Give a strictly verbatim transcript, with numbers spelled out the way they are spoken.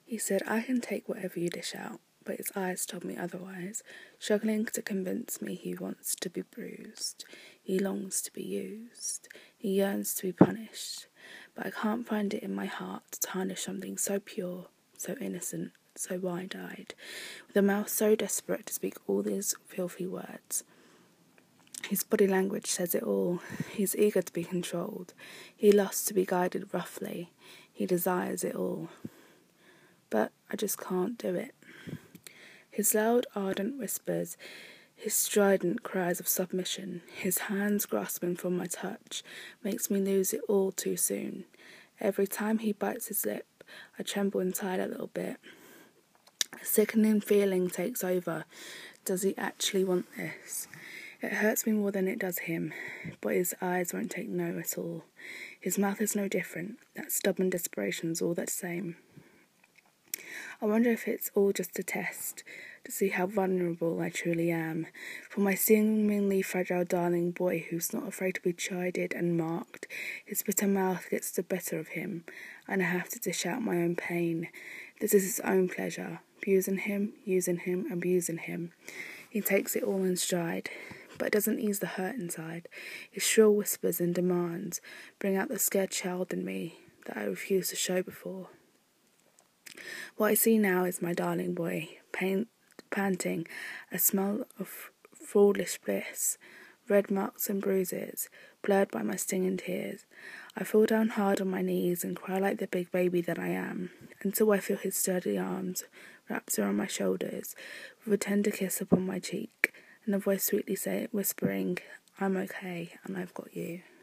He said, "I can take whatever you dish out," but his eyes told me otherwise, struggling to convince me he wants to be bruised. He longs to be used. He yearns to be punished. But I can't find it in my heart to tarnish something so pure, so innocent, so wide-eyed, with a mouth so desperate to speak all these filthy words. His body language says it all. He's eager to be controlled. He lusts to be guided roughly. He desires it all. But I just can't do it. His loud, ardent whispers, his strident cries of submission, his hands grasping for my touch, makes me lose it all too soon. Every time he bites his lip, I tremble inside a little bit. A sickening feeling takes over. Does he actually want this? It hurts me more than it does him, but his eyes won't take no at all. His mouth is no different. That stubborn desperation's all the same. I wonder if it's all just a test, to see how vulnerable I truly am, for my seemingly fragile darling boy who's not afraid to be chided and marked. His bitter mouth gets the better of him, and I have to dish out my own pain. This is his own pleasure, abusing him, using him, abusing him. He takes it all in stride, but it doesn't ease the hurt inside. His shrill whispers and demands bring out the scared child in me that I refused to show before. What I see now is my darling boy, pain, panting, a smell of foolish bliss, red marks and bruises, blurred by my stinging tears. I fall down hard on my knees and cry like the big baby that I am, until I feel his sturdy arms wrapped around my shoulders, with a tender kiss upon my cheek, and a voice sweetly say, whispering, "I'm okay, and I've got you."